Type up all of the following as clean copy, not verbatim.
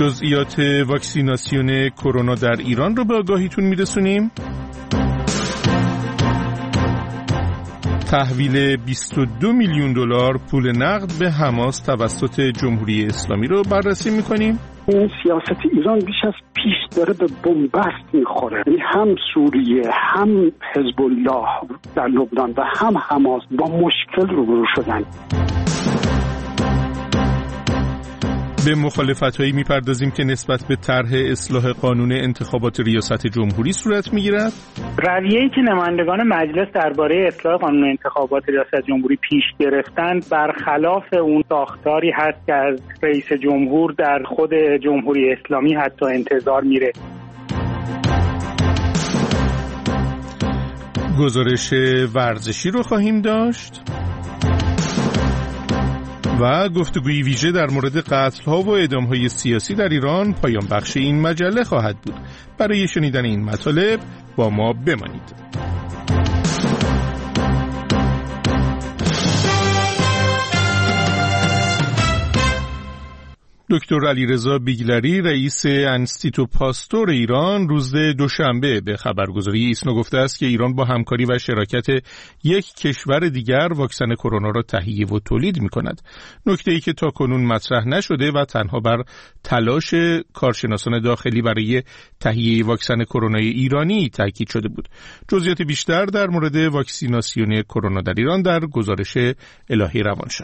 جزئیات واکسیناسیون کرونا در ایران رو به آگاهیتون میرسونیم. تحویل 22 میلیون دلار پول نقد به حماس توسط جمهوری اسلامی رو بررسی میکنیم. این سیاست ایران بیش از پیش داره به بنبست میخوره. هم سوریه، هم حزب الله در لبنان و هم حماس با مشکل روبرو شدن. به مخالفت‌هایی می‌پردازیم که نسبت به طرح اصلاح قانون انتخابات ریاست جمهوری صورت می‌گیرد. رویه‌ای که نمایندگان مجلس درباره اصلاح قانون انتخابات ریاست جمهوری پیش گرفتند برخلاف اون ساختاری هست که از رئیس جمهور در خود جمهوری اسلامی حتی انتظار میره. گزارش ورزشی رو خواهیم داشت و گفتگوی ویژه در مورد قتل‌ها و اعدام‌های سیاسی در ایران پایان بخش این مجله خواهد بود. برای شنیدن این مطالب با ما بمانید. دکتر علیرضا بیگلری رئیس انستیتو پاستور ایران روز دوشنبه به خبرگزاری ایسنا گفته است که ایران با همکاری و شراکت یک کشور دیگر واکسن کرونا را تهیه و تولید می‌کند. نکته‌ای که تاکنون مطرح نشده و تنها بر تلاش کارشناسان داخلی برای تهیه واکسن کرونا ایرانی تاکید شده بود. جزئیات بیشتر در مورد واکسیناسیون کرونا در ایران در گزارش الهی روان شد.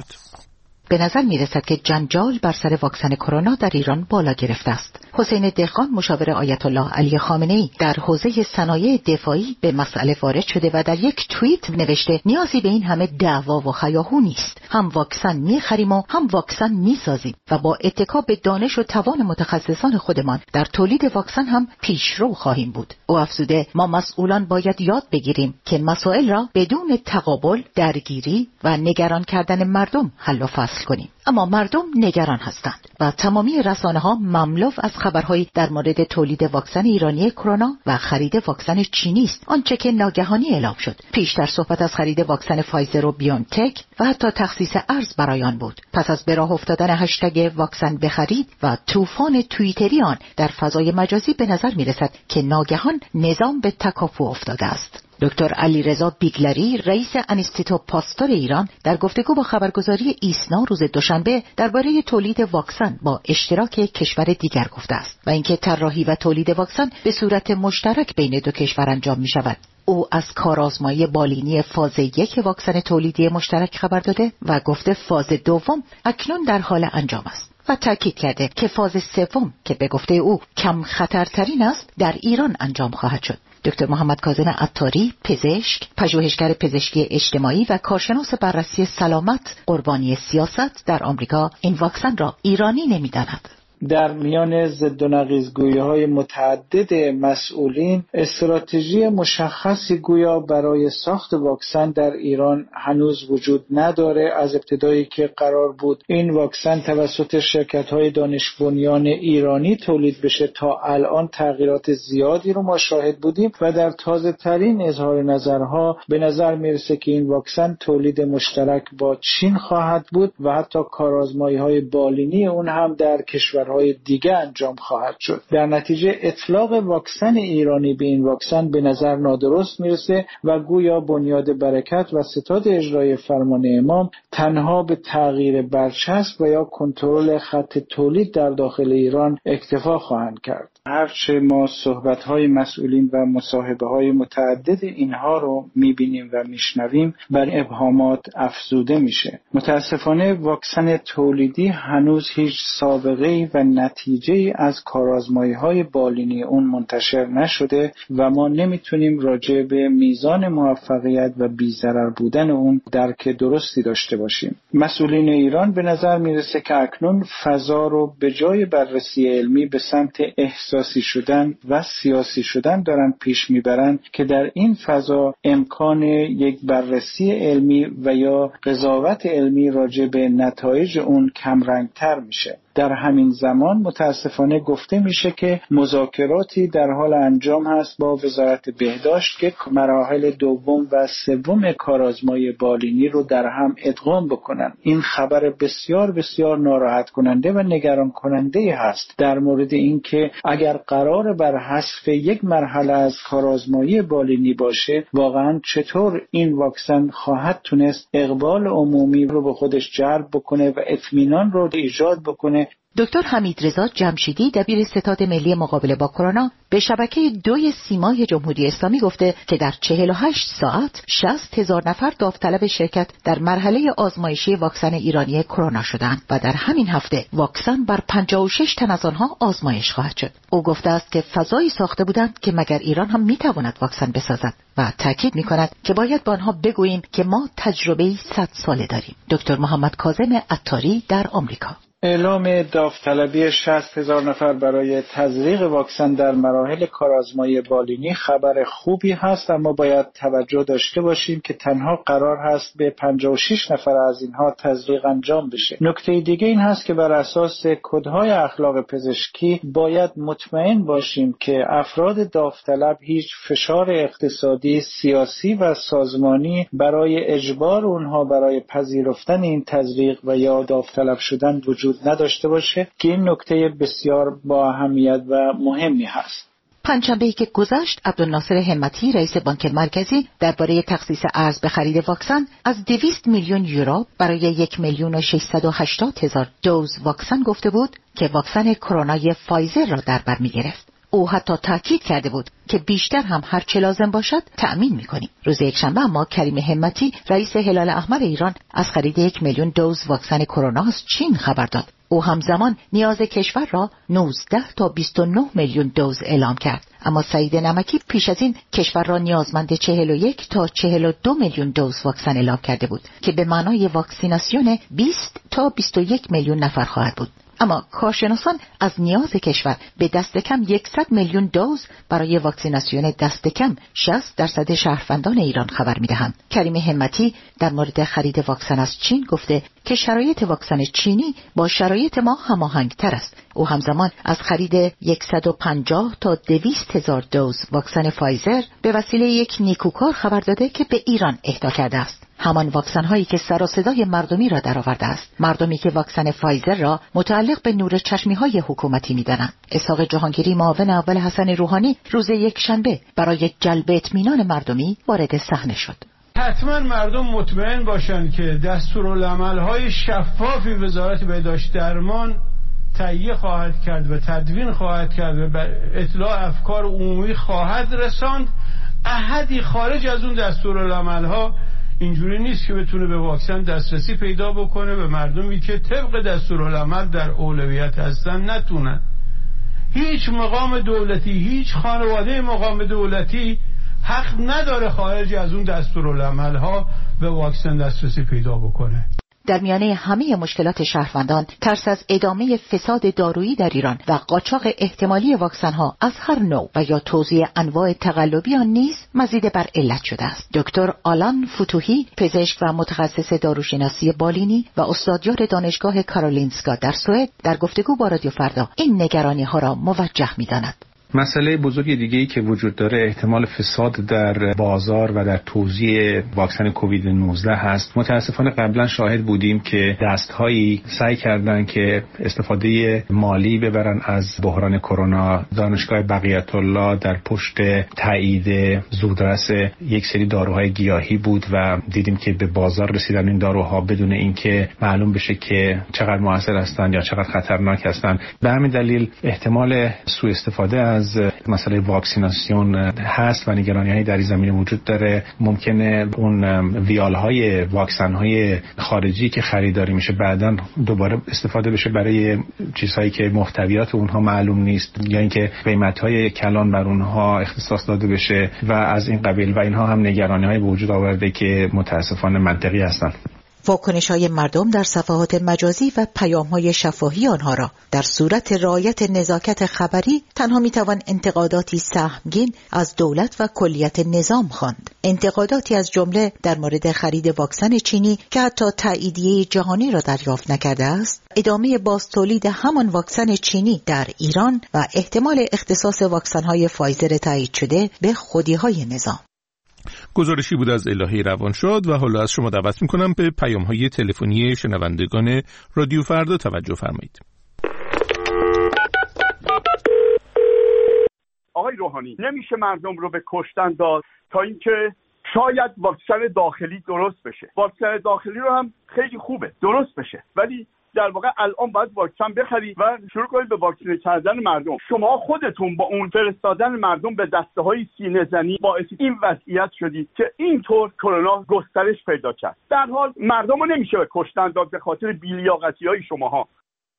به نظر می رسد که جنجال بر سر واکسن کرونا در ایران بالا گرفته است. حسین دهقان مشاور آیت الله علی خامنه‌ای در حوزه صنایع دفاعی به مسئله وارد شده و در یک توییت نوشته نیازی به این همه دعوا و هیاهو نیست. هم واکسن می‌خریم و هم واکسن می‌سازیم و با اتکا به دانش و توان متخصصان خودمان در تولید واکسن هم پیشرو خواهیم بود. او افزوده ما مسئولان باید یاد بگیریم که مسائل را بدون تقابل، درگیری و نگران کردن مردم حل و فصل کنیم. اما مردم نگران هستند و تمامی رسانه‌ها مملو از خبرهایی در مورد تولید واکسن ایرانی کرونا و خرید واکسن چینی است، آنچه که ناگهانی اعلام شد. پیشتر صحبت از خرید واکسن فایزر و بیونتک و حتی تخصیص ارز برای آن بود. پس از به راه افتادن هشتگ واکسن بخرید و طوفان توییتری آن در فضای مجازی به نظر می‌رسد که ناگهان نظام به تکاپو افتاده است. دکتر علیرضا بیگلری رئیس انستیتو پاستور ایران در گفتگو با خبرگزاری ایسنا روز دوشنبه درباره تولید واکسن با اشتراک کشور دیگر گفته است و اینکه طراحی و تولید واکسن به صورت مشترک بین دو کشور انجام می شود. او از کارآزمایی بالینی فاز 1 واکسن تولیدی مشترک خبر داده و گفته فاز دوم اکنون در حال انجام است و تاکید کرده که فاز سوم که به گفته او کم خطرترین است در ایران انجام خواهد شد. دکتر محمد کاظم عطاری، پزشک، پژوهشگر پزشکی اجتماعی و کارشناس بررسی سلامت قربانی سیاست در آمریکا، این واکسن را ایرانی نمی‌داند. در میان ضد و نقیض‌گویی‌های متعدد مسئولین استراتژی مشخصی گویا برای ساخت واکسن در ایران هنوز وجود نداره. از ابتدایی که قرار بود این واکسن توسط شرکت‌های دانش بنیان ایرانی تولید بشه تا الان تغییرات زیادی رو ما شاهد بودیم و در تازه‌ترین اظهار نظرها به نظر میرسه که این واکسن تولید مشترک با چین خواهد بود و حتی کارآزمایی‌های بالینی اون هم در کشور دیگه انجام خواهد شد. در نتیجه اطلاق واکسن ایرانی به این واکسن به نظر نادرست میرسه و گویا بنیاد برکت و ستاد اجرای فرمان امام تنها به تغییر برچسب و یا کنترل خط تولید در داخل ایران اکتفا خواهند کرد. هرچه ما صحبت‌های مسئولین و مصاحبه‌های متعدد اینها رو می‌بینیم و می‌شنویم بر ابهامات افزوده میشه. متاسفانه واکسن تولیدی هنوز هیچ سابقه‌ای و نتیجه‌ای از کارآزمایی‌های بالینی اون منتشر نشده و ما نمیتونیم راجع به میزان موفقیت و بی‌ضرر بودن اون درک درستی داشته باشیم. مسئولین ایران به نظر میرسه که اکنون فضا رو به جای بررسی علمی به سمت احساسی شدن و سیاسی شدن دارن پیش میبرن که در این فضا امکان یک بررسی علمی و یا قضاوت علمی راجع به نتایج اون کمرنگتر میشه. در همین زمان متاسفانه گفته میشه که مذاکراتی در حال انجام هست با وزارت بهداشت که مراحل دوم و سوم کارآزمایی بالینی رو در هم ادغام بکنن. این خبر بسیار بسیار ناراحت کننده و نگران کننده هست در مورد اینکه اگر قرار بر حذف یک مرحله از کارآزمایی بالینی باشه، واقعا چطور این واکسن خواهد تونست اقبال عمومی رو به خودش جلب بکنه و اطمینان رو ایجاد بکنه. دکتر حمیدرضا جمشیدی دبیر ستاد ملی مقابله با کرونا به شبکه 2 سیمای جمهوری اسلامی گفته که در 48 ساعت 60,000 نفر داوطلب شرکت در مرحله آزمایشی واکسن ایرانی کرونا شدند و در همین هفته واکسن بر 56 تن از آنها آزمایش خواهد شد. او گفته است که فضایی ساخته بودند که مگر ایران هم میتواند واکسن بسازد و تاکید میکند که باید با آنها بگوییم که ما تجربه‌ای 100 ساله داریم. دکتر محمد کاظم عطاری در آمریکا. اعلام داوطلبی 60,000 نفر برای تزریق واکسن در مراحل کارآزمایی بالینی خبر خوبی هست، اما باید توجه داشته باشیم که تنها قرار هست به 56 نفر از اینها تزریق انجام بشه. نکته دیگه این هست که بر اساس کدهای اخلاق پزشکی باید مطمئن باشیم که افراد داوطلب هیچ فشار اقتصادی، سیاسی و سازمانی برای اجبار اونها برای پذیرفتن این تزریق و یا داوطلب شدن وجود نداشته باشه که این نکته بسیار با اهمیت و مهمی هست. پنجشنبه‌ای که گذشت عبدالناصر همتی رئیس بانک مرکزی درباره تخصیص ارز به خرید واکسن از 200 میلیون یورو برای 1,680,000 دوز واکسن گفته بود که واکسن کرونای فایزر را در بر می‌گرفت. او حتی تاکید کرده بود که بیشتر هم هر چه لازم باشد تأمین می‌کنیم. روز یکشنبه اما کریم همتی رئیس هلال احمر ایران از خرید 1,000,000 دوز واکسن کرونا از چین خبر داد. او همزمان نیاز کشور را 19 تا 29 میلیون دوز اعلام کرد، اما سعید نمکی پیش از این کشور را نیازمند 41 تا 42 میلیون دوز واکسن اعلام کرده بود که به معنای واکسیناسیون 20 تا 21 میلیون نفر خواهد بود. اما کارشناسان از نیاز کشور به دست کم 100 میلیون دوز برای واکسیناسیون دست کم 60% شهروندان ایران خبر می‌دهند. کریم همتی در مورد خرید واکسن از چین گفته که شرایط واکسن چینی با شرایط ما هماهنگ‌تر است. او همزمان از خرید 150 تا 200,000 دوز واکسن فایزر به وسیله یک نیکوکار خبر داده که به ایران اهدا کرده است. همان واکسن هایی که سر و صدای مردمی را درآورده است، مردمی که واکسن فایزر را متعلق به نور چشمی های حکومتی می‌دانند. اسحاق جهانگیری معاون اول حسن روحانی روز یکشنبه برای جلب اطمینان مردمی وارد صحنه شد. حتما مردم مطمئن باشند که دستورالعمل‌های شفافی وزارت بهداشت درمان تهیه خواهد کرد و تدوین خواهد کرد و به اطلاع افکار عمومی خواهد رساند. احدی خارج از اون دستورالعمل‌ها اینجوری نیست که بتونه به واکسن دسترسی پیدا بکنه. به مردمی که طبق دستورالعمل در اولویت هستن نتونن. هیچ مقام دولتی، هیچ خانواده مقام دولتی حق نداره خارج از اون دستورالعمل‌ها به واکسن دسترسی پیدا بکنه. در میانه همه مشکلات شهروندان، ترس از ادامه فساد دارویی در ایران و قاچاق احتمالی واکسن‌ها از هر نوع و یا توزیع انواع تقلبی آن نیز مزید بر علت شده است. دکتر آلان فتوحی، پزشک و متخصص داروشناسی بالینی و استادیار دانشگاه کارولینسکا در سوئد، در گفتگو با رادیو فردا این نگرانی‌ها را موجه می‌داند. مسئله بزرگ دیگه‌ای که وجود داره احتمال فساد در بازار و در توزیع واکسن کووید 19 هست. متاسفانه قبلا شاهد بودیم که دست‌هایی سعی کردن که استفاده مالی ببرن از بحران کرونا. دانشگاه بقیت الله در پشت تایید زودرس یک سری داروهای گیاهی بود و دیدیم که به بازار رسیدن این داروها بدون اینکه معلوم بشه که چقدر مؤثر هستن یا چقدر خطرناک هستن. به همین دلیل احتمال سوء استفاده از مسئله واکسیناسیون هست و نگرانی‌هایی در این زمینه وجود داره. ممکنه اون ویال‌های واکسن‌های خارجی که خریداری میشه بعداً دوباره استفاده بشه برای چیزهایی که محتویات اونها معلوم نیست یا اینکه قیمت‌های کلان بر اونها اختصاص داده بشه و از این قبیل، و اینها هم نگرانی‌های به وجود آورده که متأسفانه منطقی هستن. واکنش‌های مردم در صفحات مجازی و پیام‌های شفاهی آنها را در صورت رعایت نزاکت خبری تنها می‌توان انتقاداتی سهمگین از دولت و کلیت نظام خواند. انتقاداتی از جمله در مورد خرید واکسن چینی که حتی تاییدیه جهانی را دریافت نکرده است، ادامه بازتولید همان واکسن چینی در ایران و احتمال اختصاص واکسن‌های فایزر تایید شده به خودی‌های نظام. گزارشی بود از الهه روانشاد و حالا از شما دعوت می‌کنم به پیام‌های تلفنی شنوندگان رادیو فردا توجه فرمایید. آقای روحانی، نمیشه مردم رو به کشتن داد تا اینکه شاید واکسن داخلی درست بشه. واکسن داخلی رو هم خیلی خوبه درست بشه، ولی در واقع الان باید واکسن بخرید و شروع کنید به واکسینه کردن مردم. شما خودتون با اون فرستادن مردم به دسته‌های سینه زنی باعث این وضعیت شدید که اینطور کرونا گسترش پیدا کرد. در حال مردم رو نمیشه به کشتن داد به خاطر بی‌لیاقتی‌های شماها.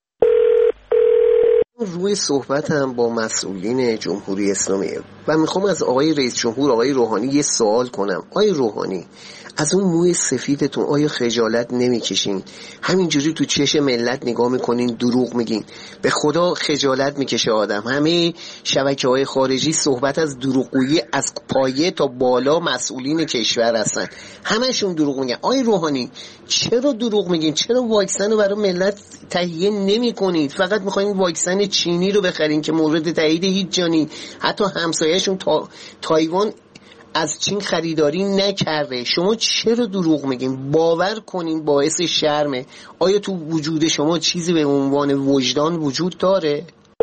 روی صحبتم با مسئولین جمهوری اسلامی و میخوام از آقای رئیس جمهور آقای روحانی یه سوال کنم. آقای روحانی، از اون موی سفیدتون آیا خجالت نمیکشین؟ همینجوری تو چشم ملت نگاه میکنین دروغ میگین. به خدا خجالت میکشه آدم. همه شبکه‌های خارجی صحبت از دروغگویی از پایه تا بالا مسئولین کشور هستن، همشون دروغ میگن. آقای روحانی چرا دروغ میگین؟ چرا واکسن رو برای ملت تهیه نمیکنید؟ فقط میخواین واکسن چینی رو بخرین که مورد تایید هیچ جانی، حتی همسایه‌شون تایوان از چین خریداری نکرده. شما چرا دروغ میگین؟ باور کنین باعث شرمه. آیا تو وجود شما چیزی به عنوان وجدان وجود داره؟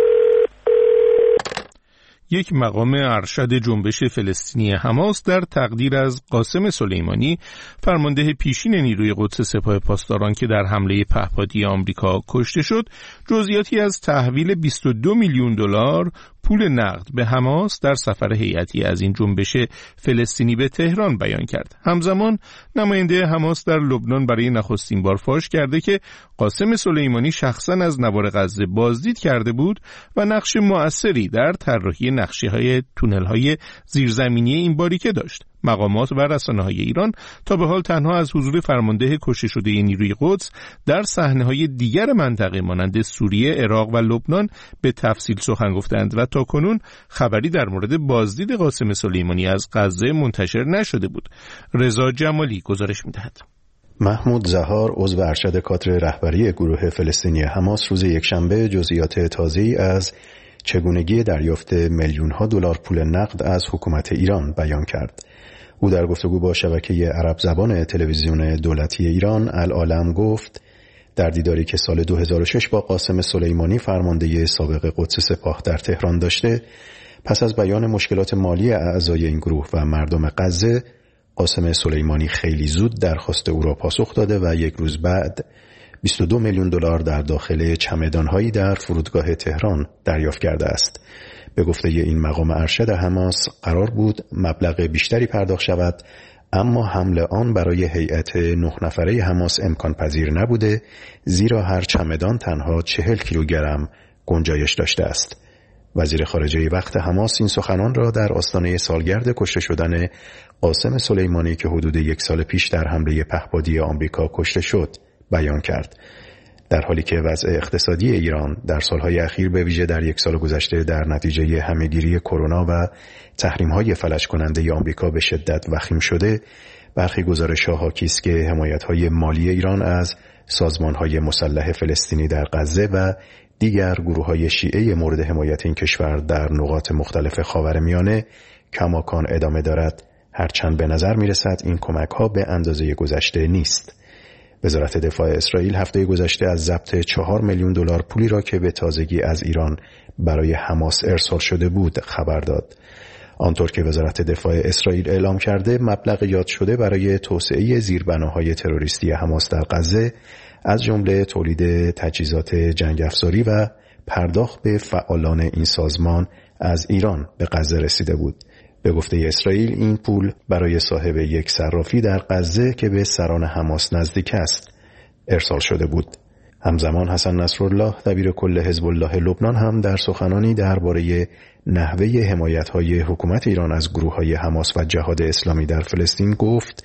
یک مقام ارشد جنبش فلسطینی حماس در تقدیر از قاسم سلیمانی، فرمانده پیشین نیروی قدس سپاه پاسداران که در حمله پهپادی آمریکا کشته شد، جزئیاتی از تحویل 22 میلیون دلار پول نقد به حماس در سفر هیئتی از این جنبش فلسطینی به تهران بیان کرد. همزمان نماینده حماس در لبنان برای نخستین بار فاش کرده که قاسم سلیمانی شخصاً از نوار غزه بازدید کرده بود و نقش مؤثری در طراحی نقشه‌های تونل‌های زیرزمینی این باریکه داشت. مقامات و رسانه‌های ایران تا به حال تنها از حضور فرمانده کشته شده نیروی قدس در صحنه‌های دیگر منطقه مانند سوریه، عراق و لبنان به تفصیل سخن گفتند و تاکنون خبری در مورد بازدید قاسم سلیمانی از غزه منتشر نشده بود. رضا جمالی گزارش می‌دهد. محمود زهار، عضو ارشد کادر رهبری گروه فلسطینی حماس، روز یکشنبه جزئیات تازه‌ای از چگونگی دریافت میلیون‌ها دلار پول نقد از حکومت ایران بیان کرد. او در گفتگو با شبکه عرب زبان تلویزیون دولتی ایران العالم گفت در دیداری که سال 2006 با قاسم سلیمانی فرمانده سابق قدس سپاه در تهران داشته، پس از بیان مشکلات مالی اعضای این گروه و مردم غزه، قاسم سلیمانی خیلی زود درخواست او را پاسخ داده و یک روز بعد 22 میلیون دلار در داخل چمدان‌هایی در فرودگاه تهران دریافت کرده است. به گفته این مقام ارشد حماس قرار بود مبلغ بیشتری پرداخت شود، اما حمل آن برای هیئت 9 نفره حماس امکان پذیر نبوده، زیرا هر چمدان تنها 40 کیلوگرم گنجایش داشته است. وزیر خارجه وقت حماس این سخنان را در آستانه سالگرد کشته شدن قاسم سلیمانی که حدود 1 سال پیش در حمله پهپادی آمریکا کشته شد بیان کرد. در حالی که وضع اقتصادی ایران در سالهای اخیر به ویژه در 1 سال گذشته در نتیجه همهگیری کرونا و تحریم‌های فلج کننده آمریکا به شدت وخیم شده، برخی گزارش‌ها حاکی است که حمایت‌های مالی ایران از سازمان‌های مسلح فلسطینی در غزه و دیگر گروه‌های شیعه مورد حمایت این کشور در نقاط مختلف خاورمیانه کماکان ادامه دارد، هرچند به نظر می‌رسد این کمک‌ها به اندازه گذشته نیست. وزارت دفاع اسرائیل هفته گذشته از ضبط 4 میلیون دلار پولی را که به تازگی از ایران برای حماس ارسال شده بود خبر داد. آنطور که وزارت دفاع اسرائیل اعلام کرده، مبلغ یاد شده برای توسعه زیربناهای تروریستی حماس در غزه از جمله تولید تجهیزات جنگ افزاری و پرداخت به فعالان این سازمان از ایران به غزه رسیده بود. به گفته اسرائیل این پول برای صاحب یک صرافی در غزه که به سران حماس نزدیک است ارسال شده بود. همزمان حسن نصرالله دبیر کل حزب الله لبنان هم در سخنانی درباره نحوه حمایت‌های حکومت ایران از گروه‌های حماس و جهاد اسلامی در فلسطین گفت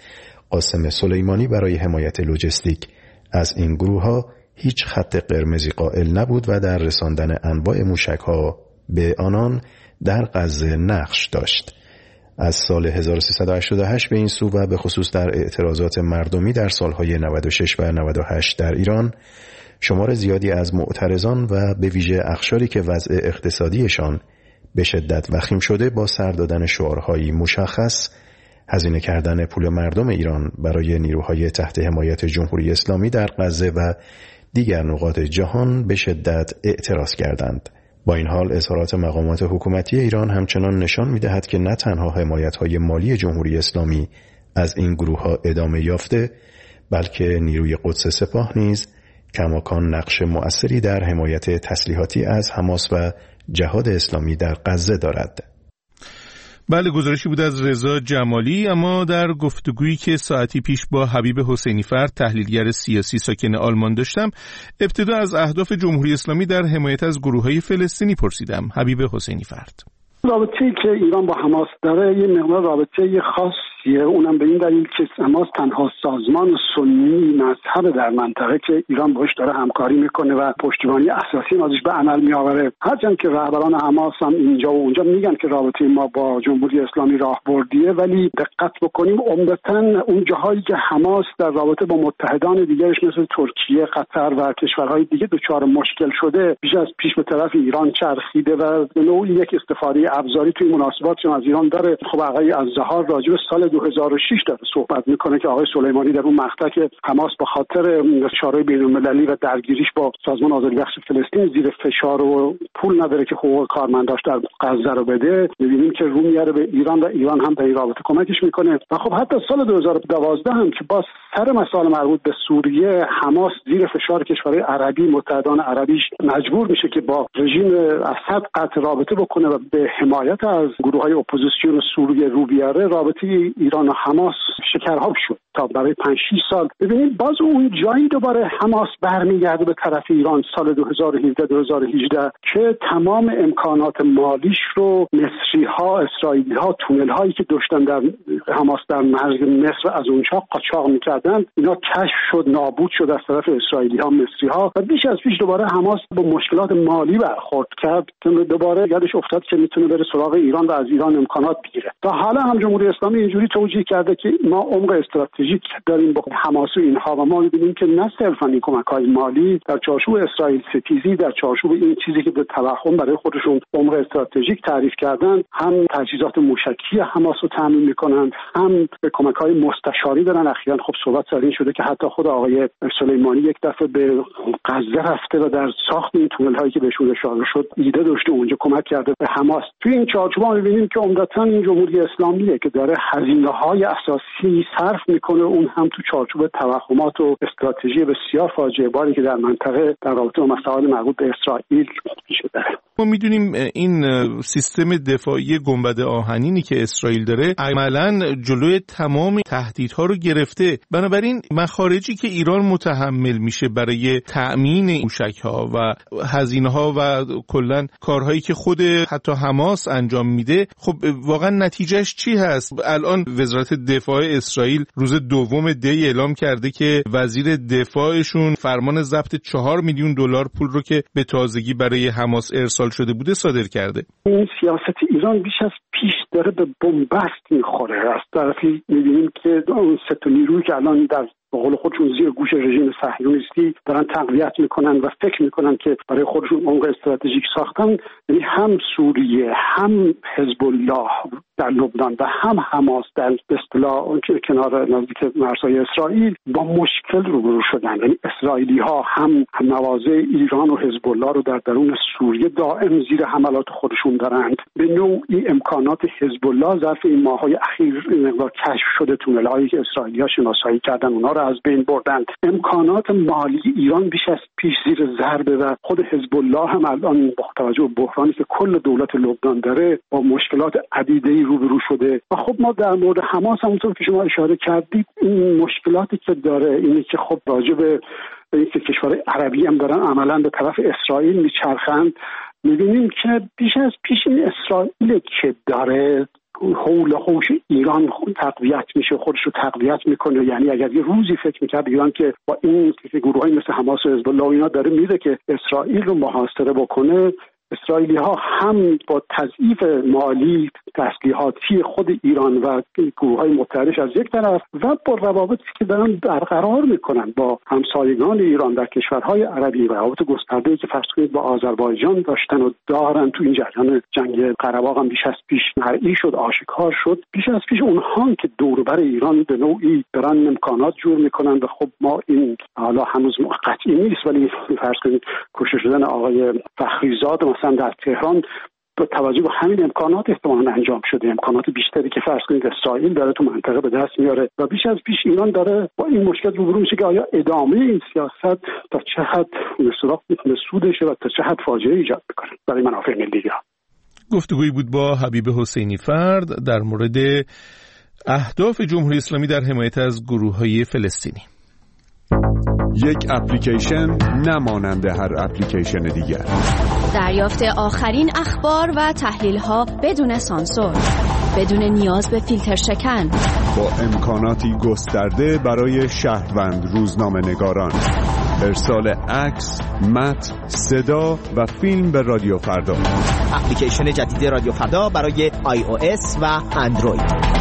قاسم سلیمانی برای حمایت لوجستیک از این گروه‌ها هیچ خط قرمزی قائل نبود و در رساندن انواع موشک‌ها به آنان در غزه نقش داشت. از سال 1388 به این سو و به خصوص در اعتراضات مردمی در سالهای 96 و 98 در ایران، شمار زیادی از معترضان و به ویژه اقشاری که وضع اقتصادیشان به شدت وخیم شده با سر دادن شعارهایی مشخص، هزینه کردن پول مردم ایران برای نیروهای تحت حمایت جمهوری اسلامی در غزه و دیگر نقاط جهان به شدت اعتراض کردند. با این حال اظهارات مقامات حکومتی ایران همچنان نشان می‌دهد که نه تنها حمایت‌های مالی جمهوری اسلامی از این گروه‌ها ادامه یافته، بلکه نیروی قدس سپاه نیز کماکان نقش مؤثری در حمایت تسلیحاتی از حماس و جهاد اسلامی در غزه دارد. بله، گزارشی بود از رضا جمالی. اما در گفتگویی که ساعتی پیش با حبیب حسینی فرد، تحلیلگر سیاسی ساکن آلمان داشتم، ابتدا از اهداف جمهوری اسلامی در حمایت از گروه‌های فلسطینی پرسیدم. حبیب حسینی فرد: رابطه‌ای که ایران با حماس داره یه مقدار رابطه خاصیه، اونم به این دلیل که حماس تنها سازمان سنی مذهب در منطقه که ایران باش داره همکاری میکنه و پشتیبانی اساسی ازش به عمل میآوره. هرچند که رهبران حماس هم اینجا و اونجا میگن که رابطه ما با جمهوری اسلامی راهبردیه، ولی دقت بکنیم عمدتاً اون جاهایی که حماس در رابطه با متحدان دیگرش مثل ترکیه، قطر و کشورهای دیگه دچار مشکل شده، بیش از پیش به طرف ایران چرخیده و به نوعی یک استفاده ابزاری توی مناسبات که از ایران داره. خب آقای الزهار راجع به سال 2006 داره صحبت میکنه که آقای سلیمانی در اون مقطع که حماس به خاطر اشاره بین‌المللی و درگیریش با سازمان آزادی بخش فلسطین زیر فشار و پول نداره که حقوق کارمنداش در غزه رو بده، می‌بینیم که رو میاره به ایران و ایران هم در این رابطه کمکش میکنه. و خب حتی سال 2012 هم که با سر مسائل مربوط به سوریه حماس زیر فشار کشورهای عربی، متحدان عربیش، مجبور میشه که با رژیم اسد قطع رابطه بکنه و به حمایت از گروه‌های اپوزیسیون سوریه رو بیاره. رابطه ایران و حماس شکراب شد تا برای 5-6 سال. ببینید باز اون جایی دوباره حماس برمیگرده به طرف ایران سال 2017-2018 که تمام امکانات مالیش رو مصری‌ها، اسرائیلی‌ها، تونل‌هایی که داشتن در حماس در مرز مصر از اونجا قاچاق می‌کردن، اینا کشف شد، نابود شد از طرف اسرائیلی‌ها، مصری‌ها و بیش از پیش دوباره حماس با مشکلات مالی برخورد کرد که دوباره یادش افتاد که میتونه بره سراغ ایران و از ایران امکانات بگیره. تا حالا هم جمهوری اسلامی اینجوری توجیه کرده که ما عمق استراتژیک داریم با حماس و اینها و ما می‌بینیم که نه صرفاً این کمک‌های مالی در چارچوب اسرائیل ستیزی، در چارچوب این چیزی که به توهم برای خودشون عمق استراتژیک تعریف کردن، هم تجهیزات موشکی حماس رو تامین می‌کنن، هم به کمک‌های مستشاری دارن. اخیراً خب صحبت سر این شده که حتی خود آقای سلیمانی یک دفعه به غزه رفته و در ساخت این تونل‌هایی که بهشون اشاره شد ایده داشته، اونجا کمک کرده به حماس. توی این چارچوب ما می‌بینیم که عمدتاً این جمهوری اسلامیه که داره هزینه‌های اساسی صرف میکنه، اون هم تو چارچوب توهمات و استراتژی بسیار فاجعه باری که در منطقه در رابطه با مسائل مربوط به اسرائیل شده. ما میدونیم این سیستم دفاعی گنبد آهنینی که اسرائیل داره عملاً جلوی تمام تهدیدها رو گرفته. بنابراین مخارجی که ایران متحمل میشه برای تأمین موشک‌ها و هزینه‌ها و کلاً کارهایی که خود حتی حماس انجام میده، خب واقعا نتیجهش چی هست؟ الان وزارت دفاع اسرائیل روز 2 دی اعلام کرده که وزیر دفاعشون فرمان ضبط 4 میلیون دلار پول رو که به تازگی برای حماس ارسال شده بوده صادر کرده. این سیاست ایران بیش از پیش داره به بنبست میخوره. از طرفی میبینیم که اون سه نیرویی که الان در به قول خودشون زیر گوش رژیم صهیونیستی دارن تقویت میکنن و فکر میکنن که برای خودشون عمق استراتژیک ساختن، یعنی هم سوریه، هم حزب الله در لبنان و هم حماس در اصطلاح کنار نزدیک مرزهای اسرائیل با مشکل روبرو شدن. یعنی اسرائیلی ها هم مواضع ایران و حزب الله رو در درون سوریه دائم زیر حملات خودشون دارند. به نوعی امکانات حزب الله ظرف این ماه‌های اخیر کشف شده، تونل هایی که اسرائیلی‌ها شناسایی کردن اونها رو از بین بردن. امکانات مالی ایران بیش از پیش زیر ضربه و خود حزب الله هم الان با توجه به بحرانی که کل دولت لبنان داره با مشکلات عدیده‌ای روبرو شده. و خب ما در مورد حماس همونطور که شما اشاره کردید این مشکلاتی که داره اینه که خب راجع به اینکه کشورهای عربی هم دارن عملاً به طرف اسرائیل میچرخند، می‌بینیم که بیش از پیش این اسرائیل که داره حول و حوش ایران تقویت میشه، خودش رو تقویت میکنه. یعنی اگر یه روزی فکر میکرد ایران که با این گروه‌های مثل حماس و حزب الله و اینا داره میره که اسرائیل رو محاصره بکنه، اسرائیلی ها هم با تضعیف مالی تسلیحاتی خود ایران و گروه‌های متحدش از یک طرف و با روابطی که دارن برقرار میکنن با همسایگان ایران در کشورهای عربی، روابط گسترده‌ای که فرض کنید با آذربایجان داشتن و دارن، تو این جریان جنگ قره باغ هم بیش از پیش مرئی شد، آشکار شد. بیش از پیش اونها که دور بر ایران به نوعی دارن امکانات جور میکنن و خب ما این حالا هنوز قطعی نیست، ولی فرض کنید کشته شدن آقای فخریزاد مثلا در تهران با توجه به همین امکانات احتمالاً انجام شده، امکانات بیشتری که فرض کنید اسرائیل داره تو منطقه به دست میاره و بیش از پیش ایران داره با این مشکل روبرو میشه که آیا ادامه این سیاست تا چه حد مسئولشه و تا چه حد فاجعه ایجاد میکنه برای منافع ملی ها. گفتگویی بود با حبیب حسینی فرد در مورد اهداف جمهوری اسلامی در حمایت از گروه‌های فلسطینی. یک اپلیکیشن نمانند هر اپلیکیشن دیگر. دریافت آخرین اخبار و تحلیل‌ها بدون سانسور، بدون نیاز به فیلتر شکن، با امکاناتی گسترده برای شهروند روزنامه‌نگاران. ارسال عکس، متن، صدا و فیلم به رادیو فردا. اپلیکیشن جدید رادیو فردا برای iOS و اندروید.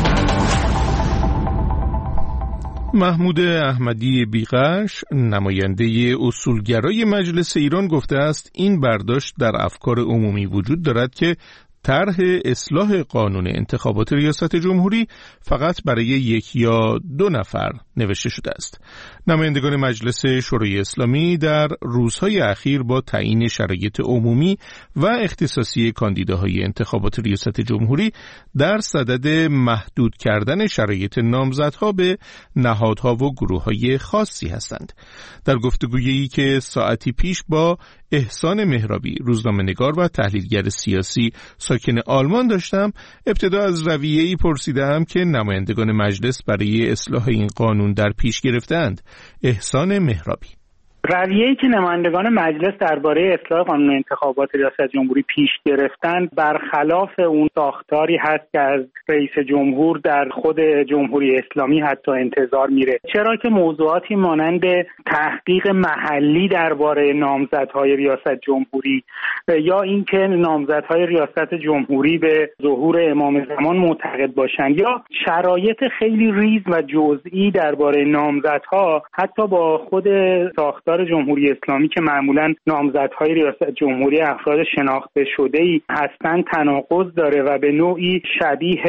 محمود احمدی بیغش، نماینده اصولگرای مجلس ایران، گفته است این برداشت در افکار عمومی وجود دارد که طرح اصلاح قانون انتخابات ریاست جمهوری فقط برای 1 یا 2 نفر نوشته شده است. نمایندگان مجلس شورای اسلامی در روزهای اخیر با تعیین شرایط عمومی و اختصاصی کاندیداهای انتخابات ریاست جمهوری در صدد محدود کردن شرایط نامزدها به نهادها و گروههای خاصی هستند. در گفتگویی که ساعتی پیش با احسان مهرابی، روزنامه‌نگار و تحلیلگر سیاسی ساکن آلمان داشتم، ابتدا از رویه‌ای پرسیدم که نمایندگان مجلس برای اصلاح این قانون در پیش گرفتند. احسان مهرابی: رویه‌ای که نمایندگان مجلس درباره اصلاح قانون انتخابات ریاست جمهوری پیش گرفتند برخلاف اون ساختاری هست که از رئیس جمهور در خود جمهوری اسلامی حتی انتظار میره، چرا که موضوعاتی مانند تحقیق محلی درباره نامزدهای ریاست جمهوری یا اینکه نامزدهای ریاست جمهوری به ظهور امام زمان معتقد باشند یا شرایط خیلی ریز و جزئی درباره نامزدها حتی با خود ساختار جمهوری اسلامی که معمولاً نامزدهای ریاست جمهوری افراد شناخته شده‌ای هستند تناقض داره و به نوعی شبیه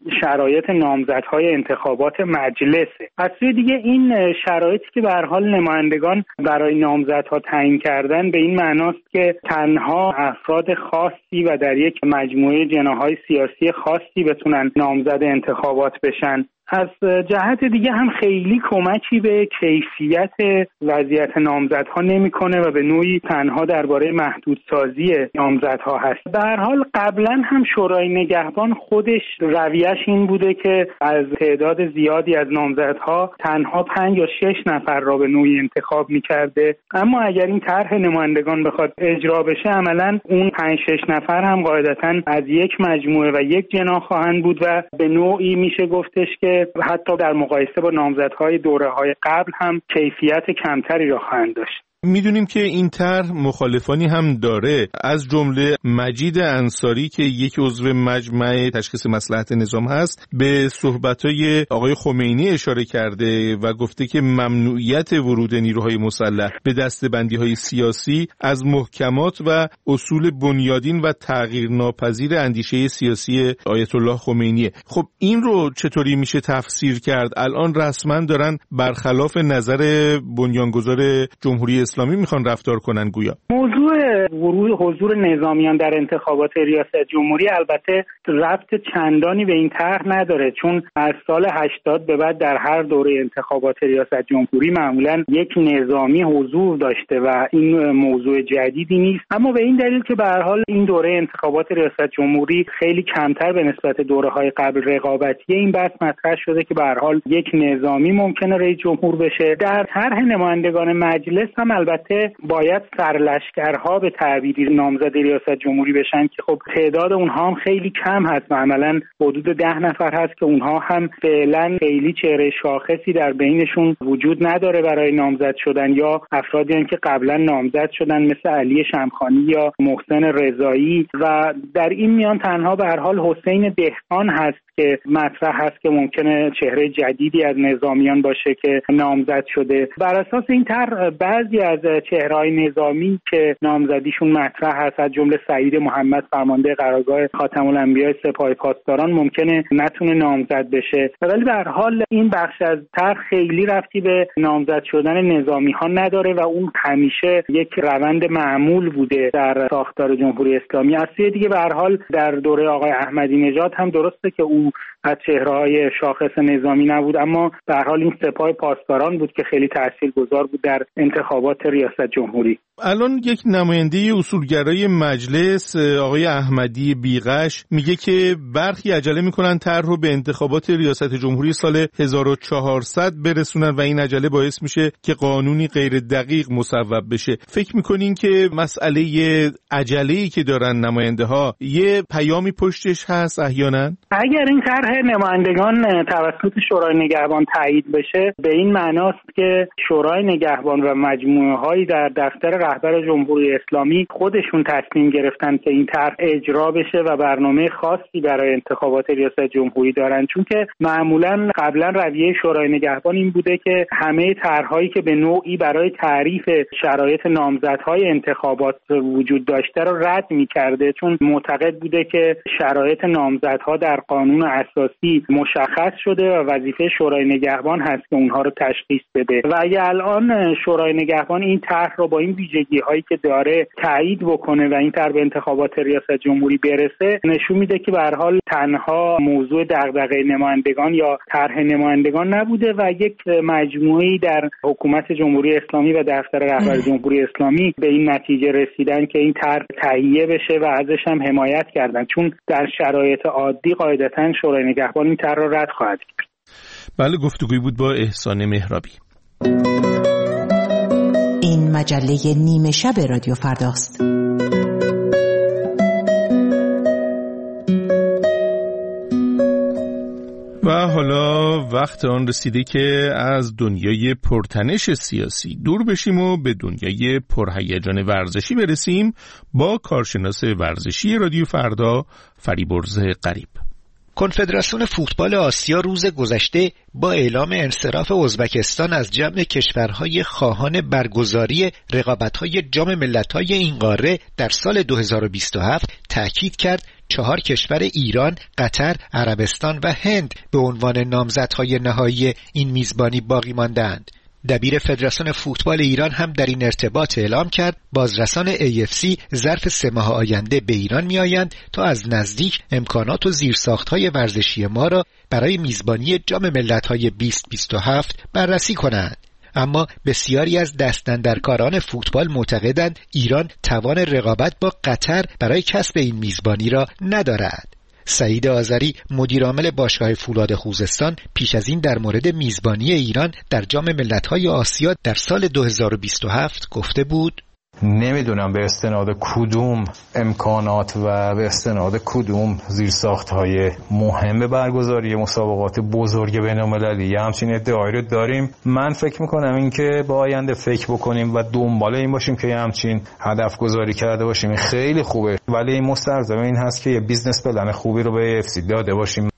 شرایط نامزدهای انتخابات مجلسه. از سوی دیگه این شرایطی که به هر حال نمایندگان برای نامزدها تعیین کردن به این معناست که تنها افراد خاصی و در یک مجموعه جناح‌های سیاسی خاصی بتونن نامزد انتخابات بشن. از جهت دیگه هم خیلی کمکی به کیفیت وضعیت نامزدها نمیکنه و به نوعی تنها درباره محدودسازی نامزدها هست. به هر حال قبلا هم شورای نگهبان خودش رویش این بوده که از تعداد زیادی از نامزدها تنها 5 یا 6 نفر را به نوعی انتخاب میکرده، اما اگر این طرح نمایندگان بخواد اجرا بشه عملا اون 5-6 نفر هم قاعدتاً از یک مجموعه و یک جناح خواهند بود و به نوعی میشه گفتش که حتی در مقایسه با نامزدهای دوره‌های قبل هم کیفیت کمتری را خواهند داشت. میدونیم که این طرح مخالفانی هم داره، از جمله مجید انصاری که یک عضو مجمع تشخیص مصلحت نظام هست به صحبت‌های آقای خمینی اشاره کرده و گفته که ممنوعیت ورود نیروهای مسلح به دسته‌بندی‌های سیاسی از محکمات و اصول بنیادین و تغییرناپذیر اندیشه سیاسی آیت الله خمینیه. خب این رو چطوری میشه تفسیر کرد؟ الان رسما دارن برخلاف نظر بنیانگذار جمهوری اسلامی میخوان رفتار کنن گویا. موضوع ورود حضور نظامیان در انتخابات ریاست جمهوری البته ربط چندانی به این طرح نداره، چون از سال 80 به بعد در هر دوره انتخابات ریاست جمهوری معمولا یک نظامی حضور داشته و این موضوع جدیدی نیست، اما به این دلیل که به هر حال این دوره انتخابات ریاست جمهوری خیلی کمتر به نسبت دوره‌های قبل رقابتیه، این بحث مطرح شده که به هر حال یک نظامی ممکنه رئیس جمهور بشه. در طرح نمایندگان مجلس هم البته باید سرلشکرها به تعبیری نامزد ریاست جمهوری بشن که خب تعداد اونها هم خیلی کم هست و عملاً حدود 10 نفر هست که اونها هم فعلا خیلی چهره شاخصی در بینشون وجود نداره برای نامزد شدن، یا افرادی هستند که قبلا نامزد شدن مثل علی شمخانی یا محسن رضایی، و در این میان تنها به هر حال حسین دهقان هست که مطرح هست که ممکنه چهره جدیدی از نظامیان باشه که نامزد شده. بر اساس این طرح بعضی از چهره‌های نظامی که نامزدیشون مطرح هست از جمله سعید محمد فرمانده قرارگاه خاتم الانبیاء سپاه پاسداران ممکنه نتونه نامزد بشه، ولی به هر حال این بخش از طرح خیلی ربطی به نامزد شدن نظامی‌ها نداره و اون همیشه یک روند معمول بوده در ساختار جمهوری اسلامی. از سوی دیگه به هر حال در دوره آقای احمدی نژاد هم درسته که او از چهره‌های شاخص نظامی نبود، اما به هر حال این سپاه پاسداران بود که خیلی تاثیرگذار بود در انتخابات ریاست جمهوری. الان یک نماینده اصولگرای مجلس آقای احمدی بیغش میگه که برخی عجله میکنن طرح رو به انتخابات ریاست جمهوری سال 1400 برسونن و این عجله باعث میشه که قانونی غیر دقیق مصوب بشه. فکر میکنین که مسئله عجله‌ای که دارن نماینده ها یه پیامی پشتش هست احیانا؟ اگر این طرح نمایندگان توسط شورای نگهبان تایید بشه به این معناست که شورای نگهبان و مجموعه‌هایی در دفتر رهبر جمهوری اسلامی خودشون تصمیم گرفتن که این طرح اجرا بشه و برنامه خاصی برای انتخابات ریاست جمهوری دارن، چون که معمولا قبلا رویه شورای نگهبان این بوده که همه طرح‌هایی که به نوعی برای تعریف شرایط نامزدهای انتخابات وجود داشته رو رد می‌کرده، چون معتقد بوده که شرایط نامزدها در قانون اساسی مشخص شده و وظیفه شورای نگهبان هست که اونها رو تشخیص بده. و اگه الان شورای نگهبان این طرح رو با این ویژگی‌هایی که داره تایید بکنه و این طرح به انتخابات ریاست جمهوری برسه، نشون میده که به هر حال تنها موضوع دغدغه نمایندگان یا طرح نمایندگان نبوده و یک مجموعه‌ای در حکومت جمهوری اسلامی و دفتر رهبر جمهوری اسلامی به این نتیجه رسیدن که این طرح تهیه بشه و ازش هم حمایت کردن، چون در شرایط عادی قاعدتاً شورای نگهبان این طرح را رد خواهد کرد. بله، گفتگوی بود با احسان مهرابی. این مجله نیمه شب رادیو فرداست. و حالا وقت آن رسیده که از دنیای پرتنش سیاسی دور بشیم و به دنیای پرهیجان ورزشی برسیم با کارشناس ورزشی رادیو فردا فریبرز غریب. کنفدراسیون فوتبال آسیا روز گذشته با اعلام انصراف ازبکستان از جمع کشورهای خواهان برگزاری رقابت‌های جام ملت‌های این قاره در سال 2027 تأکید کرد 4 کشور ایران، قطر، عربستان و هند به عنوان نامزدهای نهایی این میزبانی باقی ماندند. دبیر فدراسیون فوتبال ایران هم در این ارتباط اعلام کرد بازرسان AFC ظرف 3 ماه آینده به ایران می‌آیند تا از نزدیک امکانات و زیرساخت‌های ورزشی ما را برای میزبانی جام ملت‌های 2027 بررسی کنند. اما بسیاری از دستاندرکاران فوتبال معتقدند ایران توان رقابت با قطر برای کسب این میزبانی را ندارد. سعید آذری مدیرعامل باشگاه فولاد خوزستان پیش از این در مورد میزبانی ایران در جام ملت‌های آسیا در سال 2027 گفته بود: نمیدونم به استناد کدوم امکانات و به استناد کدوم زیرساخت‌های مهم برگزاری مسابقات بزرگ بین‌المللی همچین ادعایی رو داریم. من فکر میکنم این که با آینده فکر بکنیم و دنبال این باشیم که همچین هدف گذاری کرده باشیم این خیلی خوبه، ولی این مستلزم این هست که یه بیزنس پلن خوبی رو به AFC داده باشیم.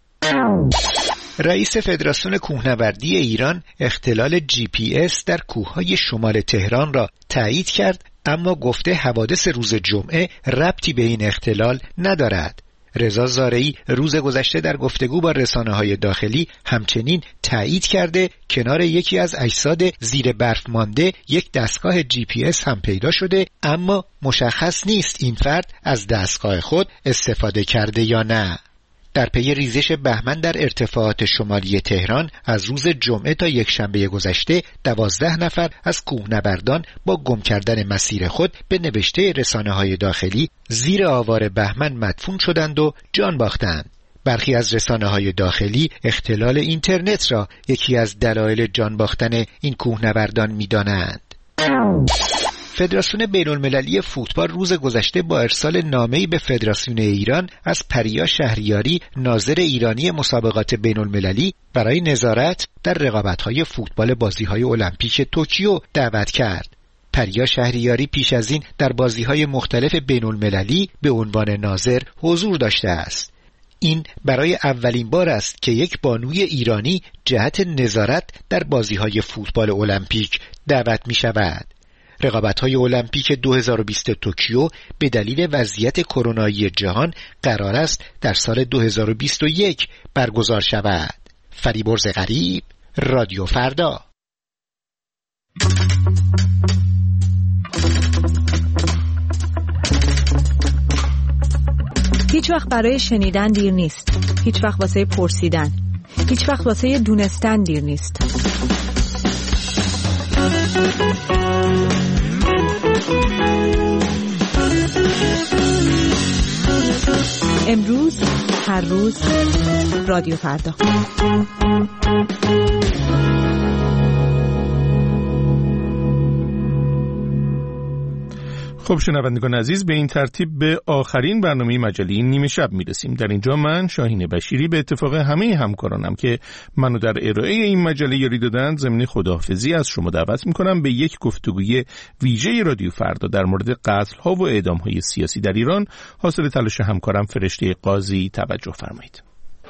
رئیس فدراسیون کوهنوردی ایران اختلال GPS در کوههای شمال تهران را تایید کرد، اما گفته حوادث روز جمعه ربطی به این اختلال ندارد. رضا زارعی روز گذشته در گفتگو با رسانه‌های داخلی همچنین تایید کرده کنار یکی از اجساد زیر برف مانده یک دستگاه GPS هم پیدا شده، اما مشخص نیست این فرد از دستگاه خود استفاده کرده یا نه. در پی ریزش بهمن در ارتفاعات شمالی تهران از روز جمعه تا یکشنبه گذشته 12 نفر از کوهنوردان با گم کردن مسیر خود به نوشته رسانه‌های داخلی زیر آوار بهمن مدفون شدند و جان باختند. برخی از رسانه‌های داخلی اختلال اینترنت را یکی از دلایل جان باختن این کوهنوردان می‌دانند. فدراسیون بین‌المللی فوتبال روز گذشته با ارسال نامه‌ای به فدراسیون ایران از پریا شهریاری ناظر ایرانی مسابقات بین‌المللی برای نظارت در رقابت‌های فوتبال بازی‌های المپیک توکیو دعوت کرد. پریا شهریاری پیش از این در بازی‌های مختلف بین‌المللی به عنوان ناظر حضور داشته است. این برای اولین بار است که یک بانوی ایرانی جهت نظارت در بازی‌های فوتبال المپیک دعوت می‌شود. رقابت‌های المپیک 2020 توکیو به دلیل وضعیت کرونایی جهان قرار است در سال 2021 برگزار شود. فریبرز غریب، رادیو فردا. هیچ وقت برای شنیدن دیر نیست. هیچ وقت واسه پرسیدن. هیچ وقت واسه دونستن دیر نیست. امروز، هر روز، رادیو فردا. خب شنوندگان عزیز، به این ترتیب به آخرین برنامه مجله نیمه شب میرسیم. در اینجا من شاهین بشیری به اتفاق همه همکارانم که منو در ارائه این مجله یاری دادند ضمن خداحافظی از شما دعوت میکنم به یک گفتگوی ویژه رادیو فردا در مورد قتل‌ها و اعدام‌های سیاسی در ایران حاصل تلاش همکارم فرشته قاضی توجه فرمایید.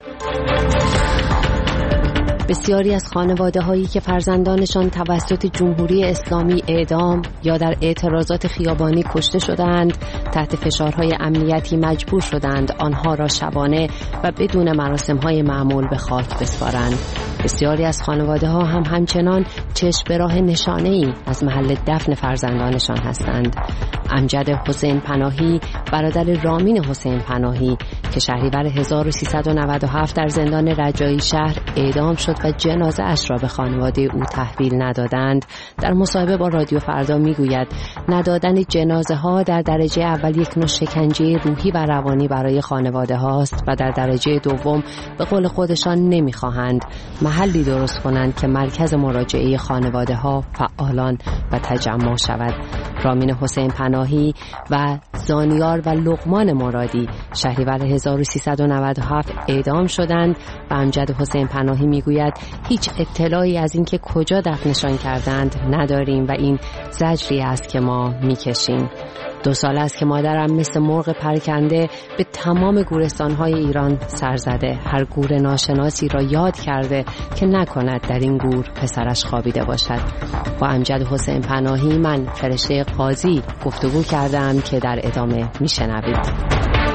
بسیاری از خانواده‌هایی که فرزندانشان توسط جمهوری اسلامی اعدام یا در اعتراضات خیابانی کشته شدند، تحت فشارهای امنیتی مجبور شدند آنها را شبانه و بدون مراسم‌های معمول به خاک بسپارند. بسیاری از خانواده‌ها هم همچنان چشم به راه نشانه‌ای از محل دفن فرزندانشان هستند. امجد حسین پناهی، برادر رامین حسین پناهی که شهریور 1397 در زندان رجایی شهر اعدام شد و جنازه اش را به خانواده او تحویل ندادند، در مصاحبه با رادیو فردا میگوید ندادن جنازه ها در درجه اول یک نوع شکنجه روحی و روانی برای خانواده هاست و در درجه دوم به قول خودشان نمیخواهند محلی درست کنند که مرکز مراجعه خانواده ها، فعالان و تجمع شود. رامین حسین پناهی و زانیار و لقمان مرادی شهریور 1397 اعدام شدند و امجد حسین پناهی میگوید هیچ اطلاعی از اینکه کجا دفنشان کردند نداریم و این زجری است که ما میکشیم. 2 سال است که مادرم مثل مرغ پرکنده به تمام گورستان‌های ایران سر زده. هر گور ناشناسی را یاد کرده که نکند در این گور پسرش خوابیده باشد. با امجد حسین پناهی من فرشته قاضی گفتگو کردم که در ادامه میشنوید.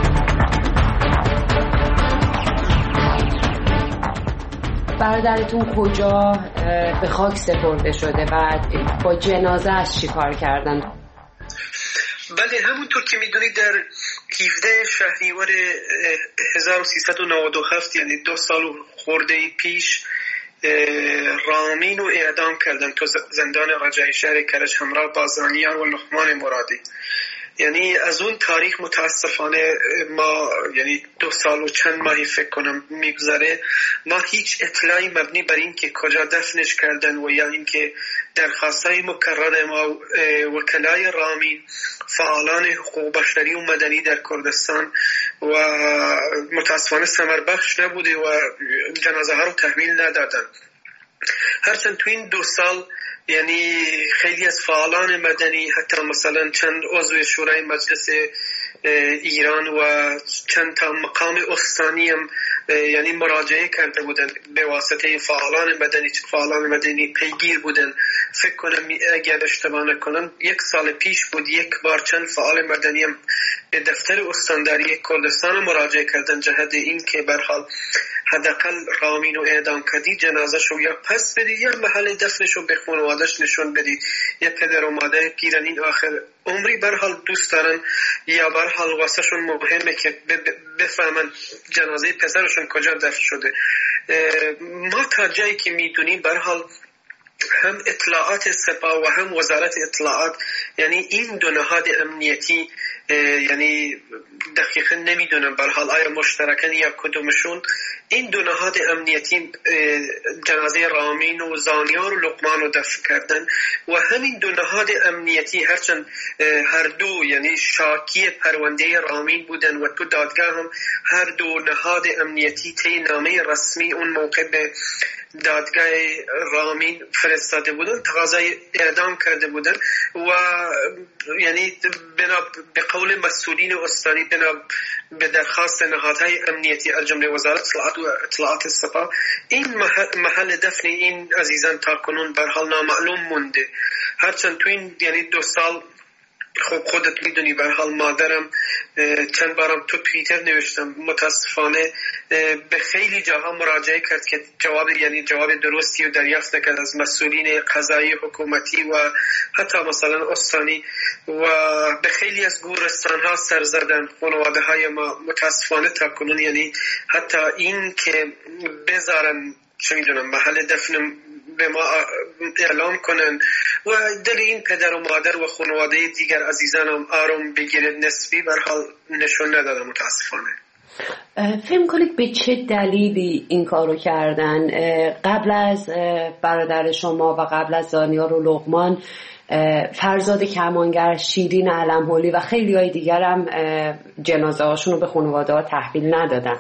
برادرتون کجا به خاک سپرده شده و با جنازه اش چی کار کردن؟ بله، همونطور که میدونید در 17 شهریور 1397 یعنی 2 سال خورده پیش رامین رو اعدام کردن تو زندان رجایی شهر کرج همراه با زانیار و لقمان مرادی. یعنی از اون تاریخ متاسفانه ما، یعنی 2 سال و چند ماهی فکر کنم میگذره، ما هیچ اطلاعی مبنی بر این که کجا دفنش کردن و یا این که درخواستای مکرر ما وکلای رامین، فعالان حقوق بشری و مدنی در کردستان و متاسفانه ثمر بخش نبوده و جنازه ها رو تحویل ندادن. هرچند تو این 2 سال یعنی خیلی از فعالان مدنی، حتی مثلا چند عضو شورای مجلس ایران و چند تا مقام استانی هم یعنی مراجعه کرده بودن به واسطه فعالان مدنی پیگیر بودن. فکر کنم اگر اشتباه نکنم 1 سال پیش بود 1 بار چند فعال مدنی هم به دفتر استانداری کردستان مراجعه کردن جهت این که به هر حال حداقل رامین رو اعدام کردی جنازه‌شو یا پس بدید یا محل دفنشو به خانواده‌اش نشون بدید. یا پدر و مادر پیرنین آخر عمری به هر حال دوست دارن یا به هر حال واسهشون مهمه که بفهمن جنازه پسرشون کجا دفن شده. ما تا جایی که میدونیم به هر حال هم اطلاعات سپاه و هم وزارت اطلاعات، یعنی این دو نهاد امنیتی، یعنی دقیقا نمیدونم به حال آیا مشترکن یا کدومشون، این دو نهاد امنیتی جنازه رامین و زانیار و لقمان رو دفن کردن و همین دو نهاد امنیتی هرچند هر دو یعنی شاکی پرونده رامین بودن و تو دادگاه هم هر دو نهاد امنیتی طی نامه رسمی اون موقع به دادگاه رامین فرستاده بودن، تقاضای اعدام کرده بودن و یعنی به قول مسئولین استانی به درخواست نهادهای امنیتی از جمله وزارت اطلاعات سپاه، این محل دفن این عزیزان تا کنون به حال نامعلوم مونده. هرچند تو این یعنی 2 سال خب خودت میدونی به حال مادرم چند بارم تو توییتر نوشتم متاسفانه به خیلی جاها مراجعه کرد که جواب درستی رو دریافت نکرد از مسئولین قضایی حکومتی و حتی مثلا استانی و به خیلی از گورستان ها سر زدن خانواده های ما متاسفانه تا کنون، یعنی حتی این که بذارن چه میدونم محل دفن به ما اعلام کنن و دل این پدر و مادر و خانواده دیگر عزیزانم آروم بگیره نسبی بر حال نشون ندادن متاسفانه. فهم کنید به چه دلیلی این کارو کردن؟ قبل از برادر شما و قبل از زانیار و لقمان فرزاد کمانگر، شیرین علم‌حولی و خیلی های دیگر هم جنازه هاشون رو به خانواده ها تحویل ندادن.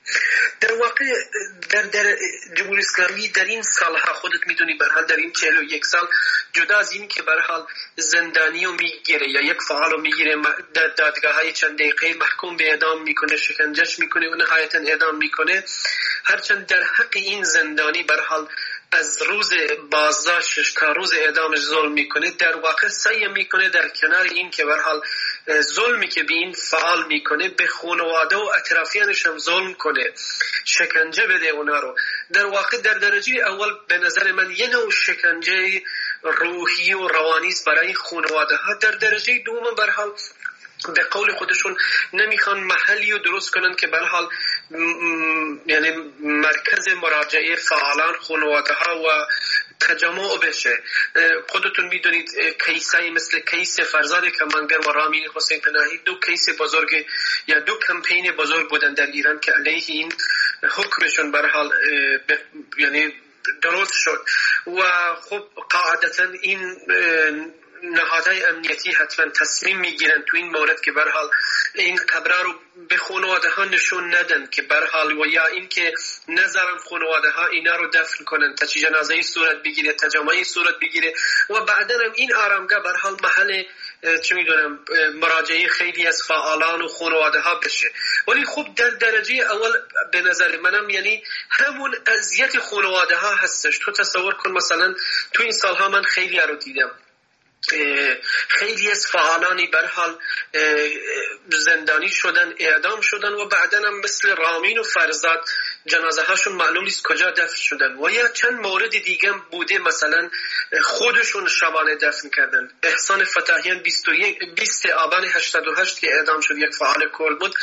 در واقع در جمهوری اسلامی در این سالها خودت میدونی به حال در این 41 سال جدا از این که به حال زندانی رو میگیره یا یک فعال رو میگیره در دادگاه های چند دقیقه محکوم به اعدام میکنه، شکنجهش میکنه و نهایتا اعدام میکنه، هرچند در حق این زندانی به حال از روز بازداشتش تا روز اعدامش ظلم میکنه، در واقع سعی میکنه در کنار این که به حال ظلمی که به این فعال میکنه به خانواده و اطرافیانش هم ظلم کنه، شکنجه بده اونا رو. در واقع در درجه اول به نظر من یه نوع شکنجه روحی و روانی است برای خانواده ها. در درجه دوم به حال به قول خودشون نمیخوان محلی رو درست کنن که به حال یعنی مرکز مراجعه فعالان خانواده ها و تجمع بشه. خودتون میدونید کیسایی مثل کیس فرزاد کمانگر و رامین حسین پناهی 2 کیس بزرگ یا 2 کمپین بزرگ بودن در ایران که علیه این حکمشون به حال یعنی درست شد و خب قاعدتا این نهادهای امنیتی حتما تصمیم میگیرن تو این مورد که به هر حال این قبرها رو به خانواده ها نشون ندن که به هر حال و یا این که نذارن خانواده ها اینا رو دفن کنن تا چه جنازه‌ای صورت بگیره، تجمعی صورت بگیره و بعدا هم این آرامگاه به هر حال محل چه میدونم مراجعه خیلی از فعالان و خانواده ها بشه. ولی خب در درجه اول به نظر منم یعنی همون اذیت خانواده ها هستش. تو تصور کن مثلا تو این سالها من خیلی رو دیدم، خیلی از فعالانی به حال زندانی شدن، اعدام شدن و بعدا هم مثل رامین و فرزاد جنازه هاشون معلوم نیست کجا دفن شدن و یا چند مورد دیگه بوده مثلا خودشون شبانه دفن کردن. احسان فتحیان 20 آبان 88 که اعدام شد، یک فعال کرد بود،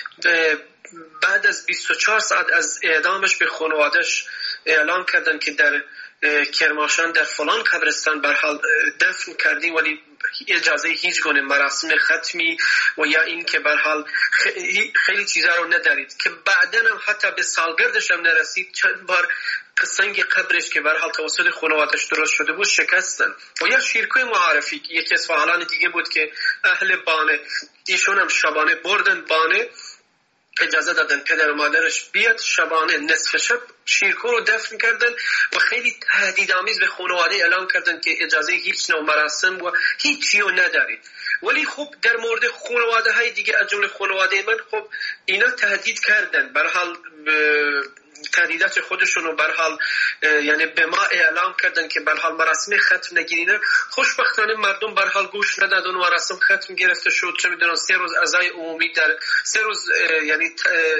بعد از 24 ساعت از اعدامش به خانواده‌اش اعلام کردن که در کرماشان در فلان قبرستان به حال دفن کردیم ولی اجازه هیچ گونه مراسم ختمی و یا این که به حال خیلی چیزا رو ندارید که بعدن هم حتی به سالگردش هم نرسید. چند بار سنگ قبرش که به حال توسط خانواده‌اش درست شده بود شکستن. و یا شیرکوی معارفی یکی از فعالان دیگه بود که اهل بانه، ایشون هم شبانه بردن بانه، اجازه دادن پدر و مادرش بیاد شبانه نصف شب شیرکو رو دفن کردن و خیلی تهدیدآمیز به خانواده اعلام کردن که اجازه هیچ نوع مراسم و هیچی رو ندارید. ولی خب در مورد خانواده های دیگه از جمله خانواده من خب اینا تهدید کردن، به هر حال تهدیدات خودشون رو به هر حال یعنی به ما اعلام کردن که به هر حال مراسم ختم نگیرین. خوشبختانه مردم به هر حال گوش ندادن و مراسم ختم گرفته شد. چه میدونم 3 روز عزای عمومی در 3 روز یعنی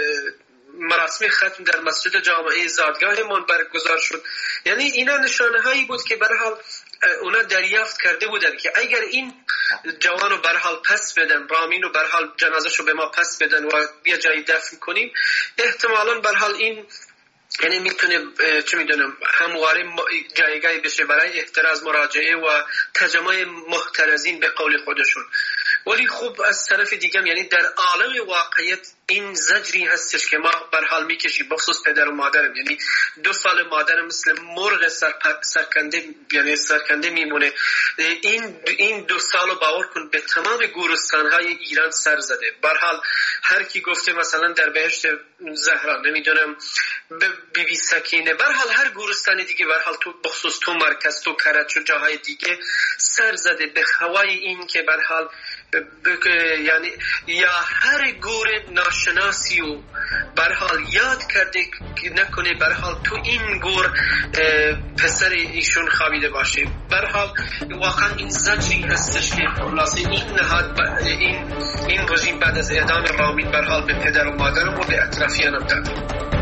مراسم ختم در مسجد جامعه زادگاهمان برگزار شد. یعنی اینا نشانه هایی بود که به هر حال اونا دریافت کرده بودن که اگر این جوان رو به هر حال پس بدن، رامین رو به هر حال جنازه‌شو به ما پس بدن و بیا جای دفن کنیم، احتمالاً به هر حال این یعنی میتونه چه میدونم همواره جایگاهی بشه برای احتراز مراجعه و ترجمه محترزین به قول خودشون. ولی خوب از طرف دیگه یعنی در عالم واقعیت این زجری هستش که ما بر حال میکشیم، بخصوص پدر و مادرم. یعنی 2 سال مادرم مثل مرغ سرکنده یعنی سرکنده میمونه. این 2 سال باور کن به تمام گورستان‌های ایران سر زده. بر حال هر کی گفته مثلا در بهشت زهرا نمیدونم بی بی سکینه، بر حال هر گورستان دیگه بر حال تو بخصوص تو مرکز تو کرج و جاهای دیگه سر زده به هوای این که بر حال یعنی یا هر گور ناشناسی و بر حال یاد کرده نکنه بر حال تو این گور پسر ایشون خوابیده باشه. بر حال واقعا این زجری هستش که خلاصه این نهاد این رژیم بعد از اعدام رامین بر حال به پدر و مادرم و به اطرافیانم داد.